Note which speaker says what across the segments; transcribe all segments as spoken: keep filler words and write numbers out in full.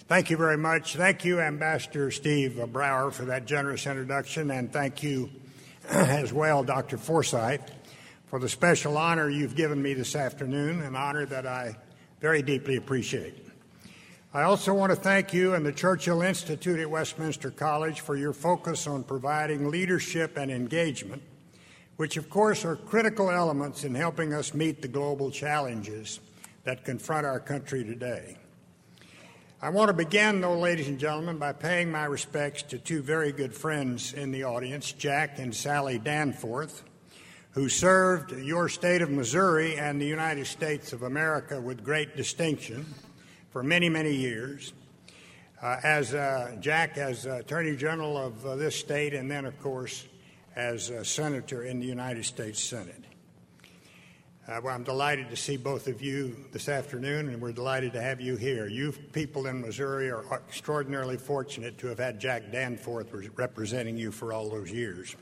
Speaker 1: Thank you very much. Thank you, Ambassador Steve Brower, for that generous introduction, and thank you as well, Doctor Forsythe, for the special honor you've given me this afternoon, an honor that I very deeply appreciate. I also want to thank you and the Churchill Institute at Westminster College for your focus on providing leadership and engagement, which of course are critical elements in helping us meet the global challenges that confront our country today. I want to begin, though, ladies and gentlemen, by paying my respects to two very good friends in the audience, Jack and Sally Danforth, who served your state of Missouri and the United States of America with great distinction for many, many years. Uh, as uh, Jack as uh, Attorney General of uh, this state, and then, of course, as a Senator in the United States Senate. Uh, well, I'm delighted to see both of you this afternoon, and we're delighted to have you here. You people in Missouri are extraordinarily fortunate to have had Jack Danforth representing you for all those years.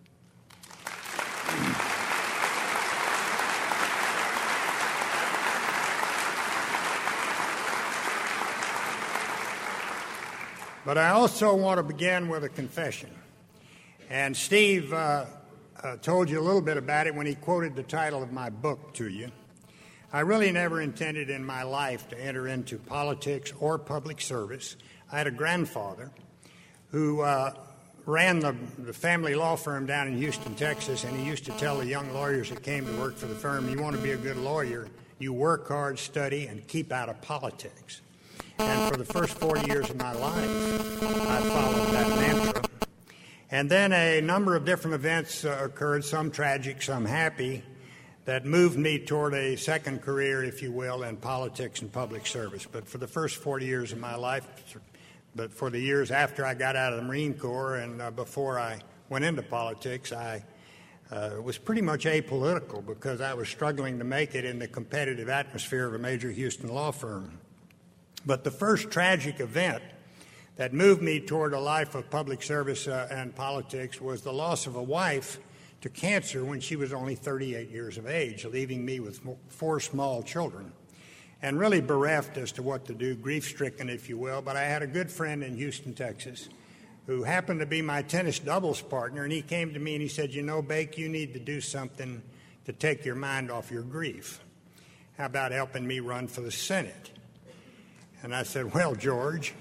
Speaker 1: But I also want to begin with a confession. And Steve uh, uh, told you a little bit about it when he quoted the title of my book to you. I really never intended in my life to enter into politics or public service. I had a grandfather who uh, ran the, the family law firm down in Houston, Texas, and he used to tell the young lawyers that came to work for the firm, you want to be a good lawyer, you work hard, study, and keep out of politics. And for the first forty years of my life, I followed that mantra. And then a number of different events uh, occurred, some tragic, some happy, that moved me toward a second career, if you will, in politics and public service. But for the first forty years of my life, but for the years after I got out of the Marine Corps and uh, before I went into politics, I uh, was pretty much apolitical because I was struggling to make it in the competitive atmosphere of a major Houston law firm. But the first tragic event that moved me toward a life of public service uh, and politics was the loss of a wife to cancer when she was only thirty-eight years of age, leaving me with four small children, and really bereft as to what to do, grief-stricken, if you will. But I had a good friend in Houston, Texas, who happened to be my tennis doubles partner, and he came to me and he said, you know, Bake, you need to do something to take your mind off your grief. How about helping me run for the Senate? And I said, well, George.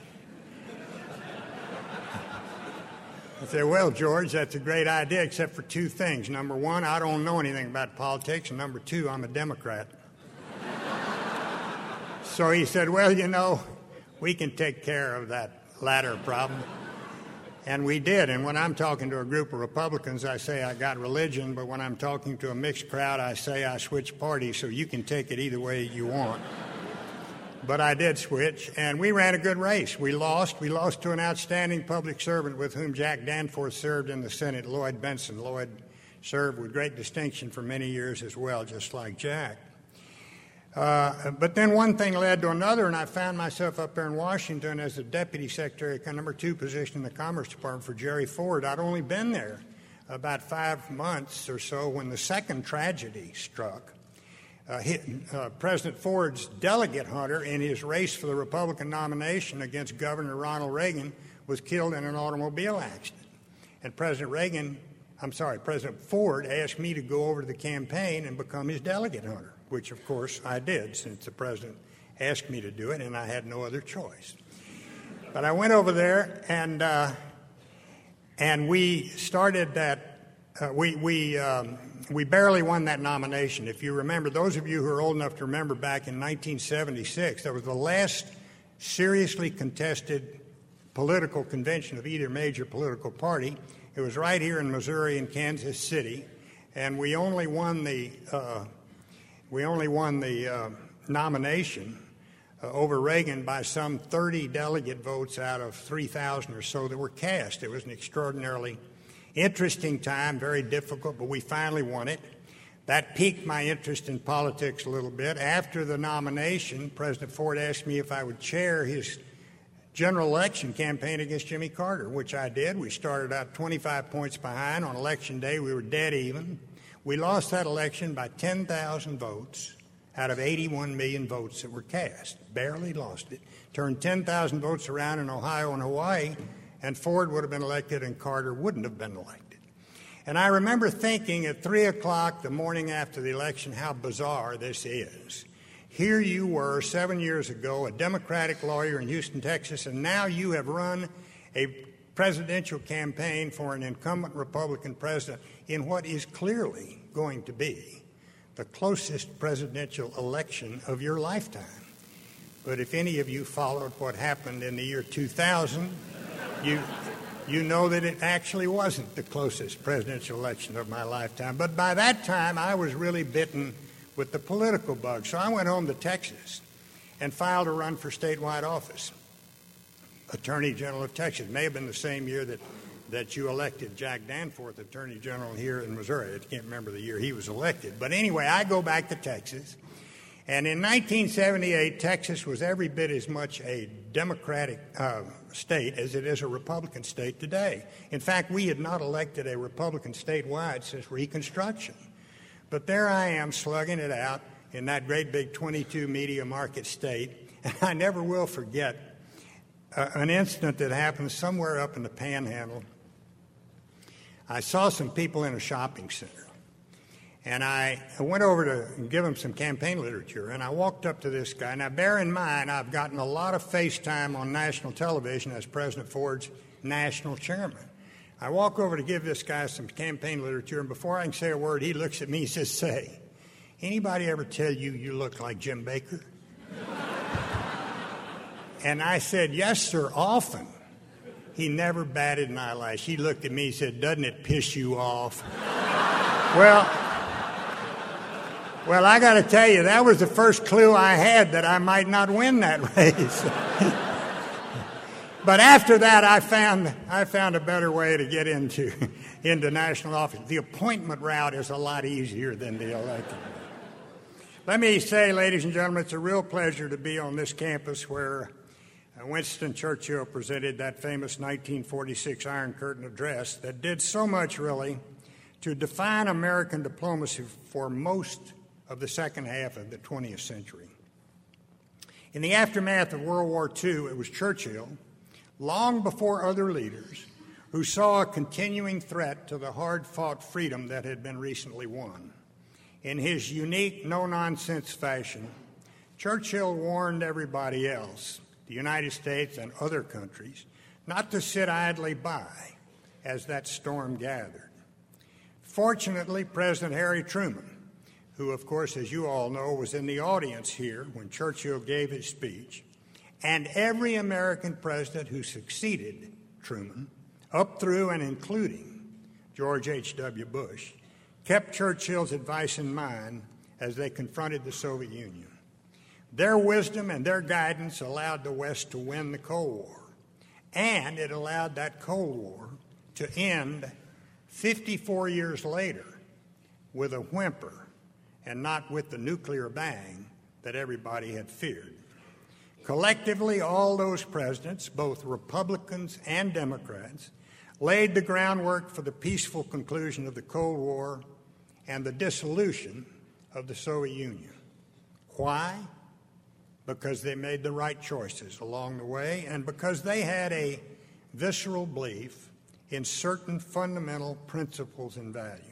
Speaker 1: I said, well, George, that's a great idea, except for two things. Number one, I don't know anything about politics. And number two, I'm a Democrat. So he said, well, you know, we can take care of that latter problem. And we did. And when I'm talking to a group of Republicans, I say I got religion. But when I'm talking to a mixed crowd, I say I switch parties. So you can take it either way you want. But I did switch, and we ran a good race. We lost. We lost to an outstanding public servant with whom Jack Danforth served in the Senate, Lloyd Benson. Lloyd served with great distinction for many years as well, just like Jack. Uh, but then one thing led to another, and I found myself up there in Washington as the deputy secretary, number two position in the Commerce Department for Jerry Ford. I'd only been there about five months or so when the second tragedy struck. Uh, hit, uh, President Ford's delegate hunter in his race for the Republican nomination against Governor Ronald Reagan was killed in an automobile accident. And President Reagan, I'm sorry, President Ford asked me to go over to the campaign and become his delegate hunter, which of course I did since the president asked me to do it and I had no other choice. But I went over there and uh, and we started that, uh, we, we, um, We barely won that nomination. If you remember, those of you who are old enough to remember back in nineteen seventy-six, that was the last seriously contested political convention of either major political party. It was right here in Missouri in Kansas City, and we only won the uh, we only won the uh, nomination uh, over Reagan by some thirty delegate votes out of three thousand or so that were cast. It was an extraordinarily interesting time, very difficult, but we finally won it. That piqued my interest in politics a little bit. After the nomination, President Ford asked me if I would chair his general election campaign against Jimmy Carter, which I did. We started out twenty-five points behind. On Election Day, we were dead even. We lost that election by ten thousand votes out of eighty-one million votes that were cast. Barely lost it. Turned ten thousand votes around in Ohio and Hawaii, and Ford would have been elected and Carter wouldn't have been elected. And I remember thinking at three o'clock the morning after the election how bizarre this is. Here you were seven years ago, a Democratic lawyer in Houston, Texas, and now you have run a presidential campaign for an incumbent Republican president in what is clearly going to be the closest presidential election of your lifetime. But if any of you followed what happened in the year two thousand, you, you know that it actually wasn't the closest presidential election of my lifetime. But by that time, I was really bitten with the political bug. So I went home to Texas and filed a run for statewide office. Attorney General of Texas. It may have been the same year that, that you elected Jack Danforth Attorney General here in Missouri. I can't remember the year he was elected. But anyway, I go back to Texas. And in nineteen seventy-eight, Texas was every bit as much a Democratic uh, state as it is a Republican state today. In fact, we had not elected a Republican statewide since Reconstruction. But there I am slugging it out in that great big twenty-two media market state. And I never will forget uh, an incident that happened somewhere up in the Panhandle. I saw some people in a shopping center. And I went over to give them some campaign literature, and I walked up to this guy. Now, bear in mind, I've gotten a lot of face time on national television as President Ford's national chairman. I walk over to give this guy some campaign literature, and before I can say a word, he looks at me and says, "Say, anybody ever tell you you look like Jim Baker?" And I said, "Yes, sir, often." He never batted an eyelash. He looked at me and said, "Doesn't it piss you off?" well, well, I got to tell you, that was the first clue I had that I might not win that race. But after that, I found I found a better way to get into into national office. The appointment route is a lot easier than the election. Let me say, ladies and gentlemen, it's a real pleasure to be on this campus where Winston Churchill presented that famous nineteen forty-six Iron Curtain address that did so much, really, to define American diplomacy for most of the second half of the twentieth century. In the aftermath of World War Two, it was Churchill, long before other leaders, who saw a continuing threat to the hard-fought freedom that had been recently won. In his unique, no-nonsense fashion, Churchill warned everybody else, the United States and other countries, not to sit idly by as that storm gathered. Fortunately, President Harry Truman, who, of course, as you all know, was in the audience here when Churchill gave his speech, and every American president who succeeded Truman, up through and including George H W Bush, kept Churchill's advice in mind as they confronted the Soviet Union. Their wisdom and their guidance allowed the West to win the Cold War, and it allowed that Cold War to end fifty-four years later with a whimper and not with the nuclear bang that everybody had feared. Collectively, all those presidents, both Republicans and Democrats, laid the groundwork for the peaceful conclusion of the Cold War and the dissolution of the Soviet Union. Why? Because they made the right choices along the way and because they had a visceral belief in certain fundamental principles and values.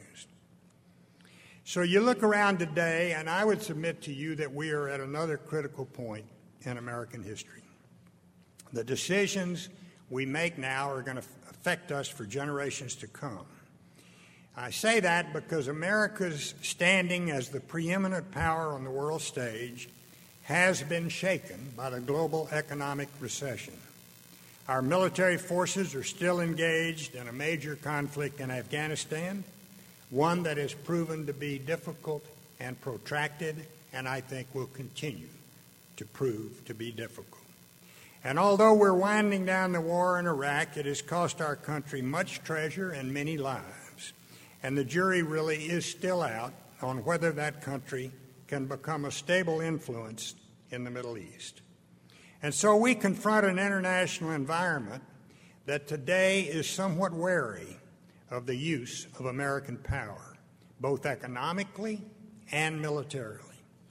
Speaker 1: So you look around today, and I would submit to you that we are at another critical point in American history. The decisions we make now are going to affect us for generations to come. I say that because America's standing as the preeminent power on the world stage has been shaken by the global economic recession. Our military forces are still engaged in a major conflict in Afghanistan, one that has proven to be difficult and protracted, and I think will continue to prove to be difficult. And although we're winding down the war in Iraq, it has cost our country much treasure and many lives. And the jury really is still out on whether that country can become a stable influence in the Middle East. And so we confront an international environment that today is somewhat wary of the use of American power, both economically and militarily.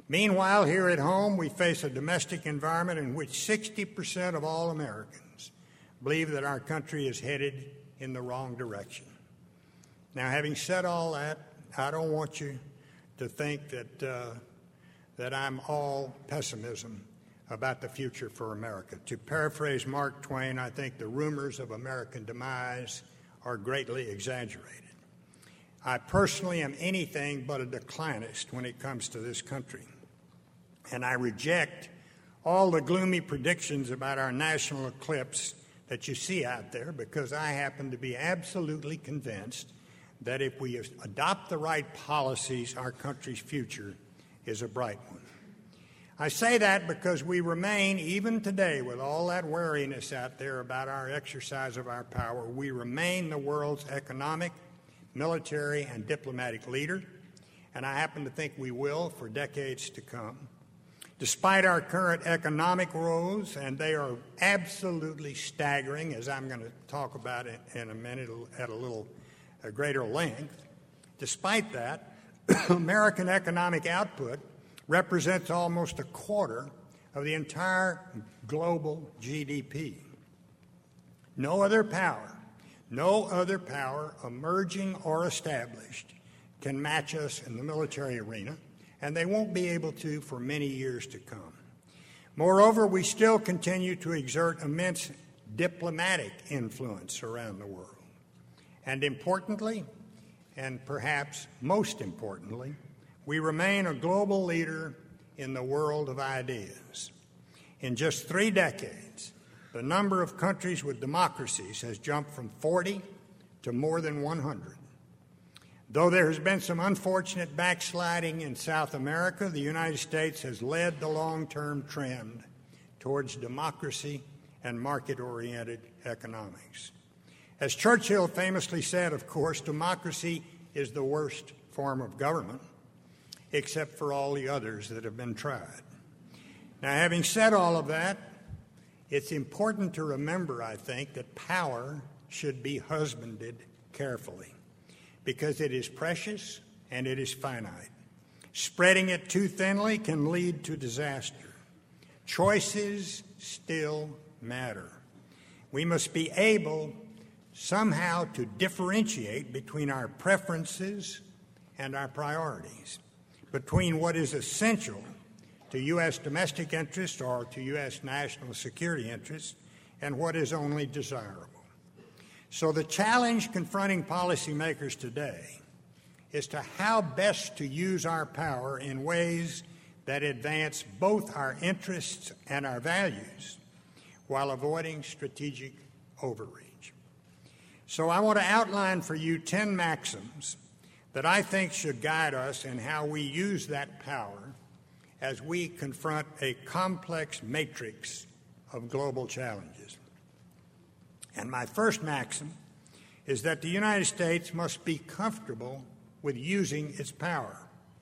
Speaker 1: Meanwhile, here at home, we face a domestic environment in which sixty percent of all Americans believe that our country is headed in the wrong direction. Now, having said all that, I don't want you to think that, uh, that I'm all pessimism about the future for America. To paraphrase Mark Twain, I think the rumors of American demise are greatly exaggerated. I personally am anything but a declinist when it comes to this country, and I reject all the gloomy predictions about our national eclipse that you see out there, because I happen to be absolutely convinced that if we adopt the right policies, our country's future is a bright one. I say that because we remain, even today, with all that wariness out there about our exercise of our power, we remain the world's economic, military, and diplomatic leader, and I happen to think we will for decades to come. Despite our current economic woes, and they are absolutely staggering, as I'm going to talk about it in a minute at a little a greater length, despite that, American economic output represents almost a quarter of the entire global G D P. No other power, no other power, emerging or established, can match us in the military arena, and they won't be able to for many years to come. Moreover, we still continue to exert immense diplomatic influence around the world. And importantly, and perhaps most importantly, we remain a global leader in the world of ideas. In just three decades, the number of countries with democracies has jumped from forty to more than one hundred. Though there has been some unfortunate backsliding in South America, the United States has led the long-term trend towards democracy and market-oriented economics. As Churchill famously said, of course, democracy is the worst form of government, except for all the others that have been tried. Now, having said all of that, it's important to remember, I think, that power should be husbanded carefully, because it is precious and it is finite. Spreading it too thinly can lead to disaster. Choices still matter. We must be able somehow to differentiate between our preferences and our priorities, between what is essential to U S domestic interests or to U S national security interests and what is only desirable. So the challenge confronting policymakers today is to how best to use our power in ways that advance both our interests and our values while avoiding strategic overreach. So I want to outline for you ten maxims that I think should guide us in how we use that power as we confront a complex matrix of global challenges. And my first maxim is that the United States must be comfortable with using its power.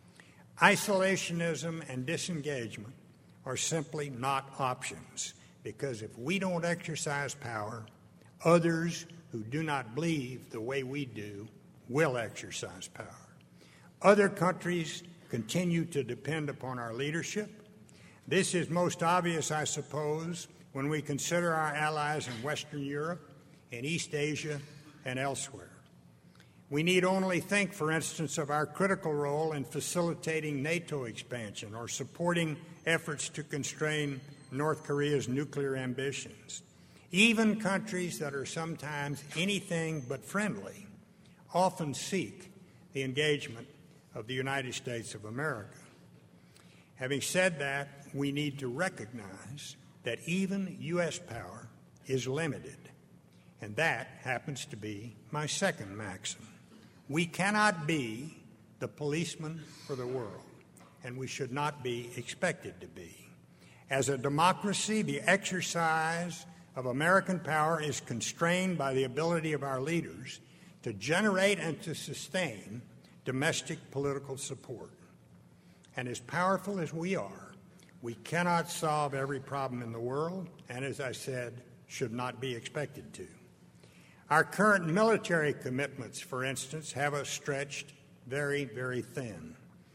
Speaker 1: Isolationism and disengagement are simply not options, because if we don't exercise power, others who do not believe the way we do will exercise power. Other countries continue to depend upon our leadership. This is most obvious, I suppose, when we consider our allies in Western Europe, in East Asia, and elsewhere. We need only think, for instance, of our critical role in facilitating NATO expansion or supporting efforts to constrain North Korea's nuclear ambitions. Even countries that are sometimes anything but friendly often seek the engagement of the United States of America. Having said that, we need to recognize that even U S power is limited, and that happens to be my second maxim. We cannot be the policeman for the world, and we should not be expected to be. As a democracy, the exercise of American power is constrained by the ability of our leaders to generate and to sustain domestic political support. And as powerful as we are, we cannot solve every problem in the world, and as I said, should not be expected to. Our current military commitments, for instance, have us stretched very, very thin.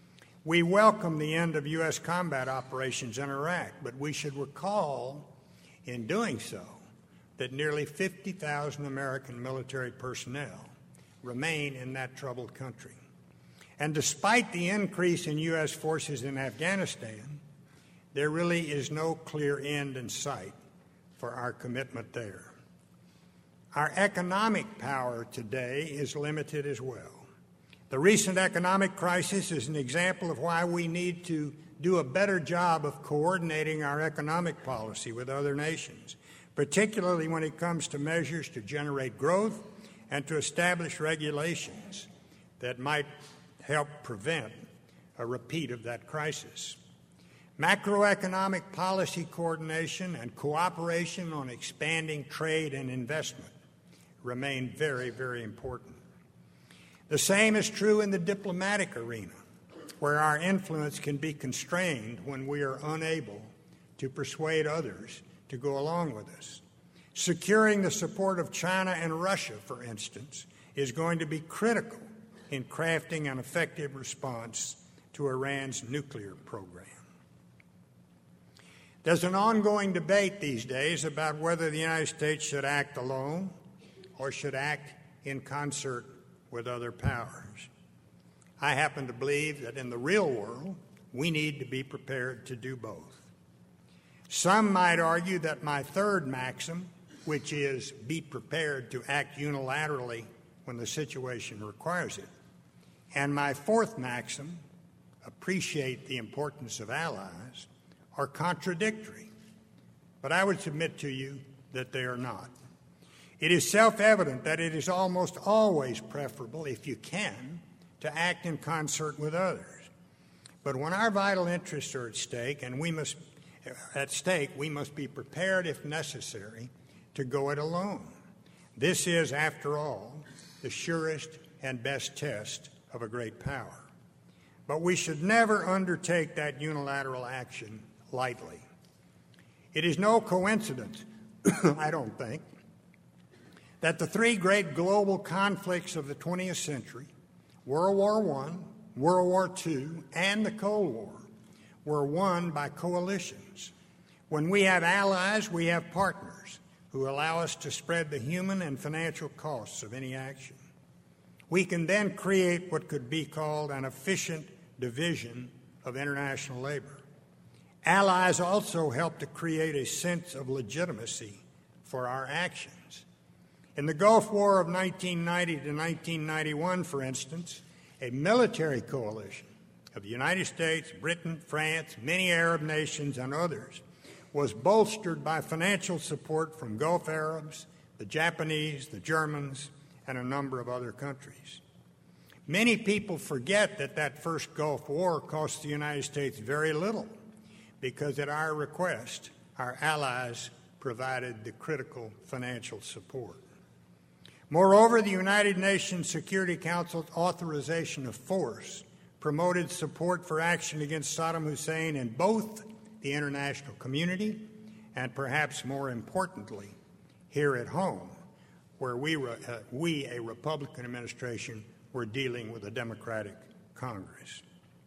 Speaker 1: We welcome the end of U S combat operations in Iraq, but we should recall, in doing so, that nearly fifty thousand American military personnel remain in that troubled country. And despite the increase in U S forces in Afghanistan, there really is no clear end in sight for our commitment there. Our economic power today is limited as well. The recent economic crisis is an example of why we need to do a better job of coordinating our economic policy with other nations, particularly when it comes to measures to generate growth and to establish regulations that might help prevent a repeat of that crisis. Macroeconomic policy coordination and cooperation on expanding trade and investment remain very, very important. The same is true in the diplomatic arena, where our influence can be constrained when we are unable to persuade others to go along with us. Securing the support of China and Russia, for instance, is going to be critical in crafting an effective response to Iran's nuclear program. There's an ongoing debate these days about whether the United States should act alone or should act in concert with other powers. I happen to believe that in the real world, we need to be prepared to do both. Some might argue that my third maxim, which is be prepared to act unilaterally when the situation requires it, and my fourth maxim, appreciate the importance of allies, are contradictory. But I would submit to you that they are not. It is self-evident that it is almost always preferable, if you can, to act in concert with others. But when our vital interests are at stake, and we must at stake, we must be prepared, if necessary, to go it alone. This is, after all, the surest and best test of a great power. But we should never undertake that unilateral action lightly. It is no coincidence, I don't think, that the three great global conflicts of the twentieth century, World War One, World War Two, and the Cold War, were won by coalitions. When we have allies, we have partners who allow us to spread the human and financial costs of any action. We can then create what could be called an efficient division of international labor. Allies also help to create a sense of legitimacy for our actions. In the Gulf War of nineteen ninety to nineteen ninety-one, for instance, a military coalition of the United States, Britain, France, many Arab nations, and others was bolstered by financial support from Gulf Arabs, the Japanese, the Germans, and a number of other countries. Many people forget that that first Gulf War cost the United States very little because at our request, our allies provided the critical financial support. Moreover, the United Nations Security Council's authorization of force promoted support for action against Saddam Hussein in both the international community and, perhaps more importantly, here at home, where we, uh, we, a Republican administration, were dealing with a Democratic Congress.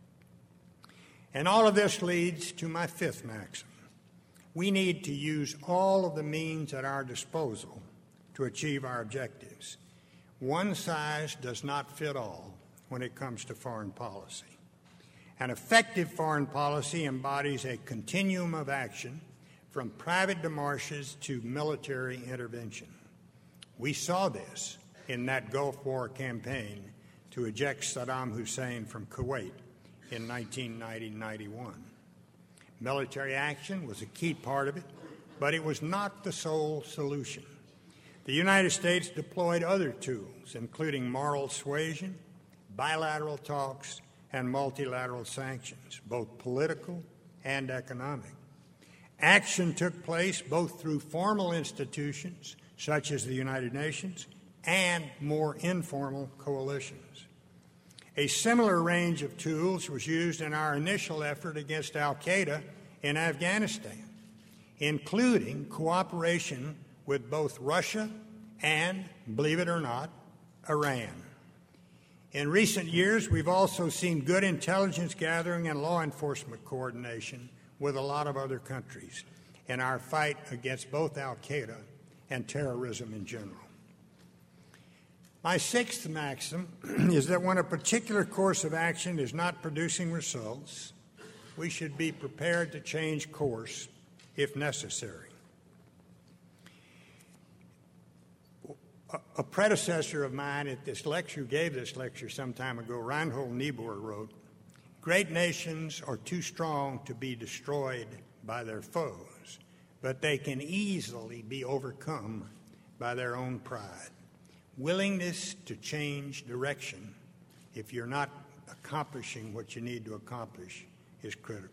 Speaker 1: And all of this leads to my fifth maxim. We need to use all of the means at our disposal to achieve our objectives. One size does not fit all when it comes to foreign policy. An effective foreign policy embodies a continuum of action from private démarches to military intervention. We saw this in that Gulf War campaign to eject Saddam Hussein from Kuwait in nineteen ninety to ninety-one. Military action was a key part of it, but it was not the sole solution. The United States deployed other tools, including moral suasion, bilateral talks, and multilateral sanctions, both political and economic. Action took place both through formal institutions, such as the United Nations, and more informal coalitions. A similar range of tools was used in our initial effort against al-Qaeda in Afghanistan, including cooperation with both Russia and, believe it or not, Iran. In recent years, we've also seen good intelligence gathering and law enforcement coordination with a lot of other countries in our fight against both al-Qaeda and terrorism in general. My sixth maxim is that when a particular course of action is not producing results, we should be prepared to change course if necessary. A predecessor of mine at this lecture, gave this lecture some time ago, Reinhold Niebuhr, wrote, "Great nations are too strong to be destroyed by their foes, but they can easily be overcome by their own pride. Willingness to change direction, if you're not accomplishing what you need to accomplish, is critical."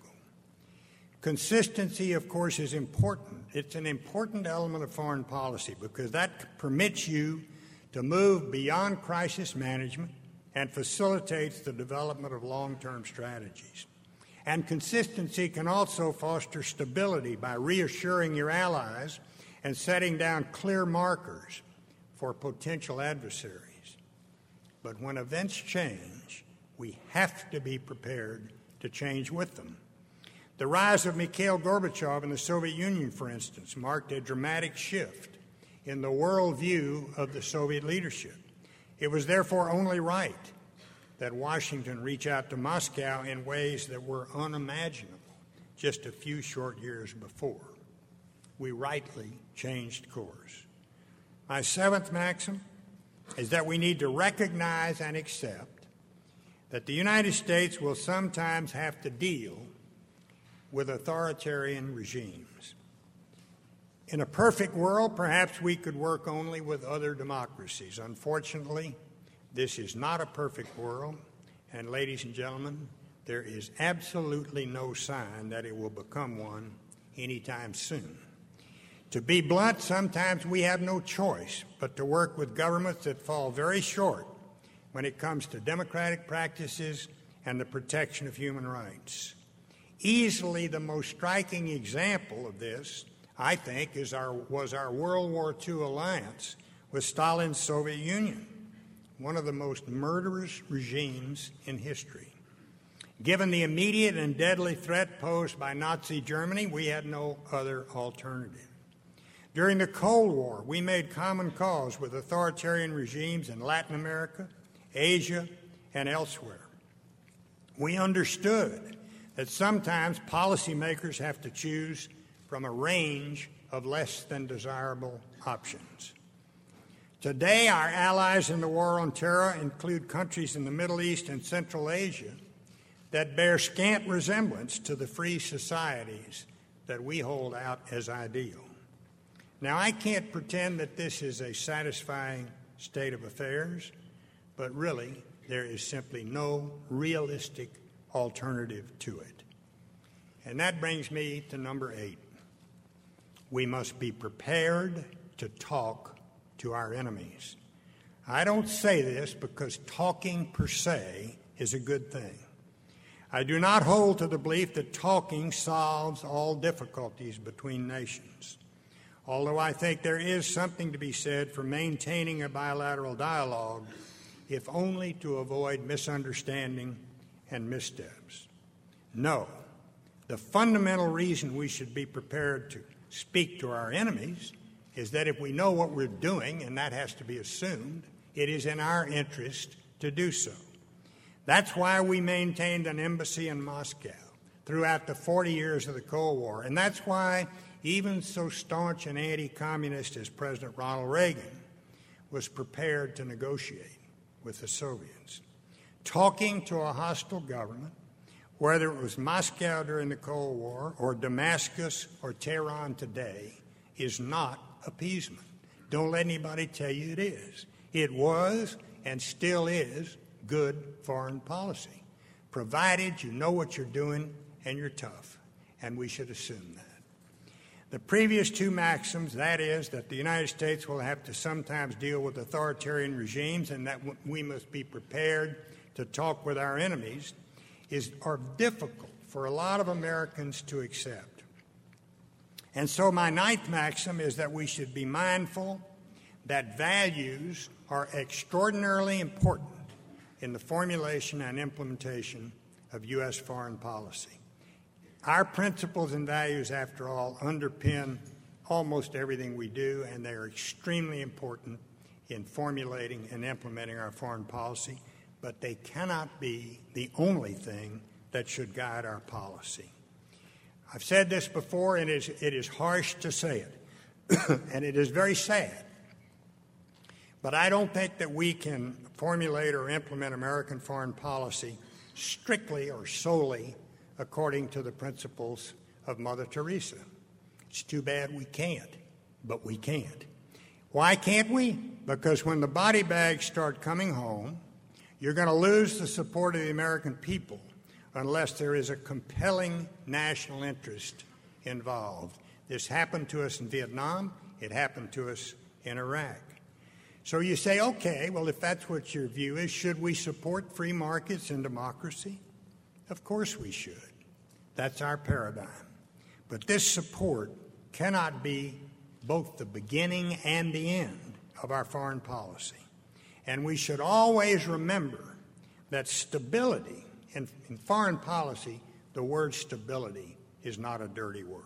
Speaker 1: Consistency, of course, is important. It's an important element of foreign policy because that permits you to move beyond crisis management and facilitates the development of long-term strategies. And consistency can also foster stability by reassuring your allies and setting down clear markers for potential adversaries. But when events change, we have to be prepared to change with them. The rise of Mikhail Gorbachev in the Soviet Union, for instance, marked a dramatic shift in the worldview of the Soviet leadership. It was therefore only right that Washington reach out to Moscow in ways that were unimaginable just a few short years before. We rightly changed course. My seventh maxim is that we need to recognize and accept that the United States will sometimes have to deal with authoritarian regimes. In a perfect world, perhaps we could work only with other democracies. Unfortunately, this is not a perfect world, and ladies and gentlemen, there is absolutely no sign that it will become one anytime soon. To be blunt, sometimes we have no choice but to work with governments that fall very short when it comes to democratic practices and the protection of human rights. Easily the most striking example of this, I think, is our, was our World War Two alliance with Stalin's Soviet Union, one of the most murderous regimes in history. Given the immediate and deadly threat posed by Nazi Germany, we had no other alternative. During the Cold War, we made common cause with authoritarian regimes in Latin America, Asia, and elsewhere. We understood that sometimes policymakers have to choose from a range of less than desirable options. Today, our allies in the war on terror include countries in the Middle East and Central Asia that bear scant resemblance to the free societies that we hold out as ideal. Now, I can't pretend that this is a satisfying state of affairs, but really, there is simply no realistic alternative to it. And that brings me to number eight. We must be prepared to talk to our enemies. I don't say this because talking per se is a good thing. I do not hold to the belief that talking solves all difficulties between nations, although I think there is something to be said for maintaining a bilateral dialogue, if only to avoid misunderstanding and missteps. No, the fundamental reason we should be prepared to speak to our enemies is that if we know what we're doing, and that has to be assumed, it is in our interest to do so. That's why we maintained an embassy in Moscow throughout the forty years of the Cold War, and that's why even so staunch and anti-communist as President Ronald Reagan was prepared to negotiate with the Soviets. Talking to a hostile government, whether it was Moscow during the Cold War or Damascus or Tehran today, is not appeasement. Don't let anybody tell you it is. It was and still is good foreign policy, provided you know what you're doing and you're tough, and we should assume that. The previous two maxims, that is, that the United States will have to sometimes deal with authoritarian regimes and that we must be prepared to talk with our enemies, is, are difficult for a lot of Americans to accept. And so my ninth maxim is that we should be mindful that values are extraordinarily important in the formulation and implementation of U S foreign policy. Our principles and values, after all, underpin almost everything we do, and they are extremely important in formulating and implementing our foreign policy, but they cannot be the only thing that should guide our policy. I've said this before, and it is, it is harsh to say it, and it is very sad. But I don't think that we can formulate or implement American foreign policy strictly or solely according to the principles of Mother Teresa. It's too bad we can't, but we can't. Why can't we? Because when the body bags start coming home, you're going to lose the support of the American people unless there is a compelling national interest involved. This happened to us in Vietnam. It happened to us in Iraq. So you say, okay, well, if that's what your view is, should we support free markets and democracy? Of course we should. That's our paradigm. But this support cannot be both the beginning and the end of our foreign policy. And we should always remember that stability, in, in foreign policy, the word stability is not a dirty word.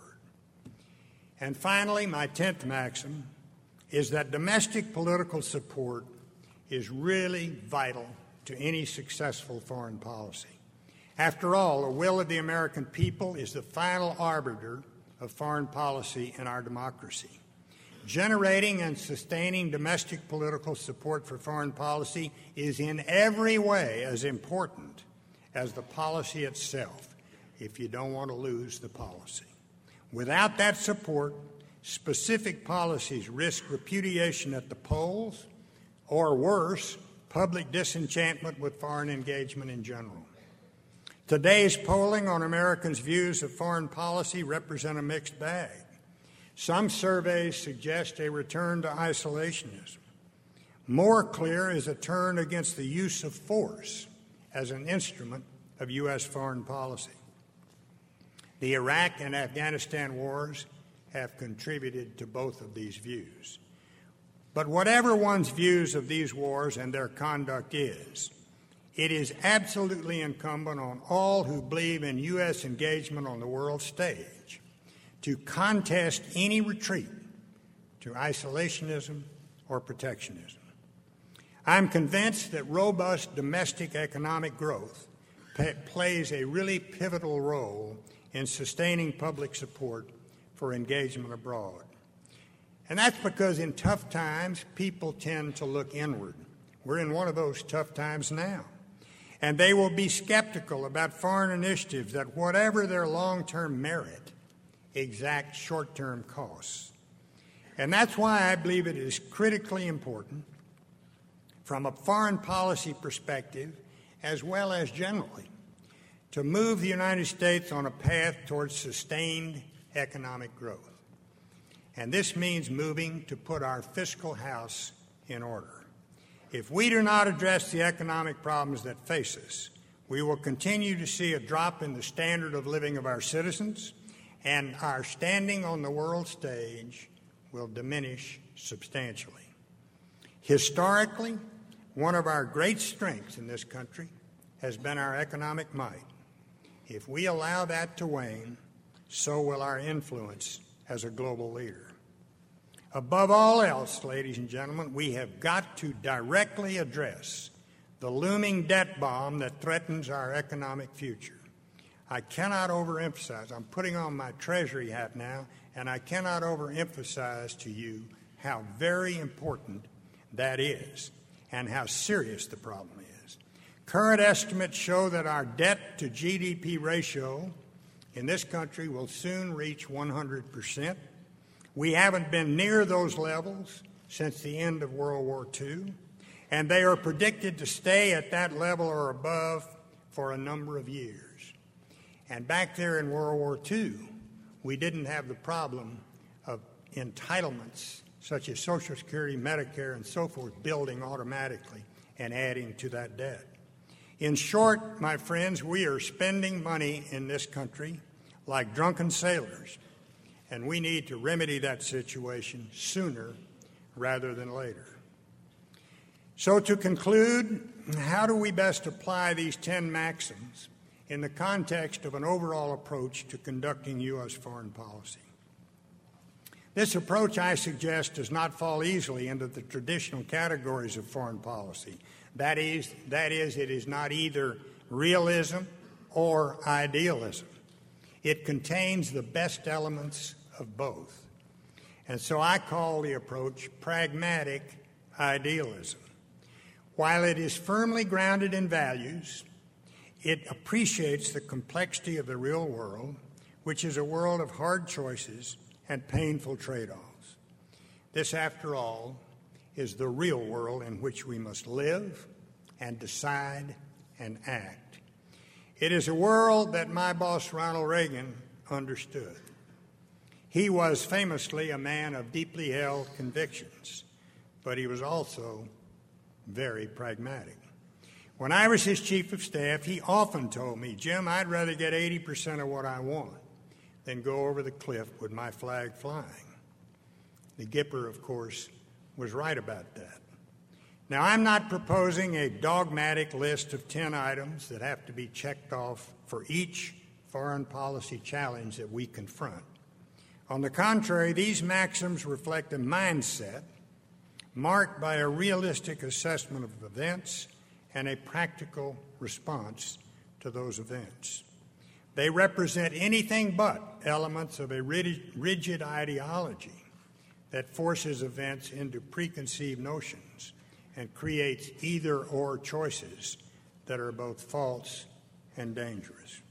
Speaker 1: And finally, my tenth maxim is that domestic political support is really vital to any successful foreign policy. After all, the will of the American people is the final arbiter of foreign policy in our democracy. Generating and sustaining domestic political support for foreign policy is in every way as important as the policy itself, if you don't want to lose the policy. Without that support, specific policies risk repudiation at the polls, or worse, public disenchantment with foreign engagement in general. Today's polling on Americans' views of foreign policy represent a mixed bag. Some surveys suggest a return to isolationism. More clear is a turn against the use of force as an instrument of U S foreign policy. The Iraq and Afghanistan wars have contributed to both of these views. But whatever one's views of these wars and their conduct is, it is absolutely incumbent on all who believe in U S engagement on the world stage to contest any retreat to isolationism or protectionism. I'm convinced that robust domestic economic growth p- plays a really pivotal role in sustaining public support for engagement abroad. And that's because in tough times, people tend to look inward. We're in one of those tough times now. And they will be skeptical about foreign initiatives that, whatever their long-term merit, exact short-term costs. And that's why I believe it is critically important from a foreign policy perspective, as well as generally, to move the United States on a path towards sustained economic growth. And this means moving to put our fiscal house in order. If we do not address the economic problems that face us, we will continue to see a drop in the standard of living of our citizens, and our standing on the world stage will diminish substantially. Historically, one of our great strengths in this country has been our economic might. If we allow that to wane, so will our influence as a global leader. Above all else, ladies and gentlemen, we have got to directly address the looming debt bomb that threatens our economic future. I cannot overemphasize, I'm putting on my Treasury hat now, and I cannot overemphasize to you how very important that is and how serious the problem is. Current estimates show that our debt to G D P ratio in this country will soon reach one hundred percent. We haven't been near those levels since the end of World War Two, and they are predicted to stay at that level or above for a number of years. And back there in World War Two, we didn't have the problem of entitlements such as Social Security, Medicare, and so forth building automatically and adding to that debt. In short, my friends, we are spending money in this country like drunken sailors, and we need to remedy that situation sooner rather than later. So to conclude, how do we best apply these ten maxims in the context of an overall approach to conducting U S foreign policy? This approach, I suggest, does not fall easily into the traditional categories of foreign policy. That is, that is, it is not either realism or idealism. It contains the best elements of both. And so I call the approach pragmatic idealism. While it is firmly grounded in values, it appreciates the complexity of the real world, which is a world of hard choices and painful trade-offs. This, after all, is the real world in which we must live and decide and act. It is a world that my boss, Ronald Reagan, understood. He was famously a man of deeply held convictions, but he was also very pragmatic. When I was his chief of staff, he often told me, Jim, I'd rather get eighty percent of what I want than go over the cliff with my flag flying. The Gipper, of course, was right about that. Now, I'm not proposing a dogmatic list of ten items that have to be checked off for each foreign policy challenge that we confront. On the contrary, these maxims reflect a mindset marked by a realistic assessment of events and a practical response to those events. They represent anything but elements of a rigid ideology that forces events into preconceived notions and creates either-or choices that are both false and dangerous.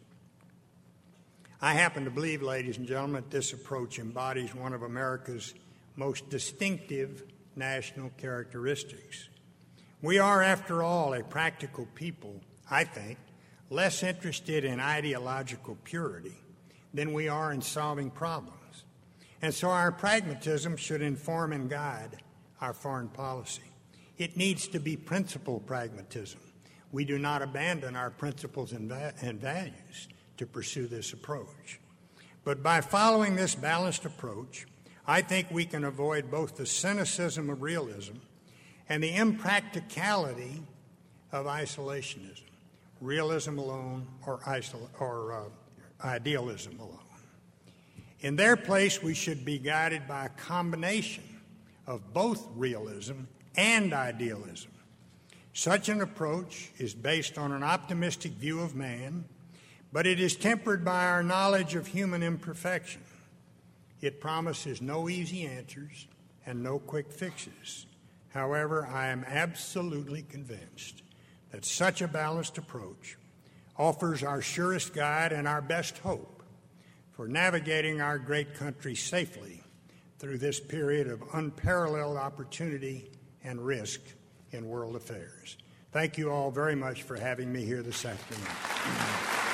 Speaker 1: I happen to believe, ladies and gentlemen, that this approach embodies one of America's most distinctive national characteristics. We are, after all, a practical people, I think, less interested in ideological purity than we are in solving problems. And so our pragmatism should inform and guide our foreign policy. It needs to be principled pragmatism. We do not abandon our principles and, va- and values to pursue this approach. But by following this balanced approach, I think we can avoid both the cynicism of realism and the impracticality of isolationism, realism alone or, isol- or uh, idealism alone. In their place, we should be guided by a combination of both realism and idealism. Such an approach is based on an optimistic view of man, but it is tempered by our knowledge of human imperfection. It promises no easy answers and no quick fixes. However, I am absolutely convinced that such a balanced approach offers our surest guide and our best hope for navigating our great country safely through this period of unparalleled opportunity and risk in world affairs. Thank you all very much for having me here this afternoon.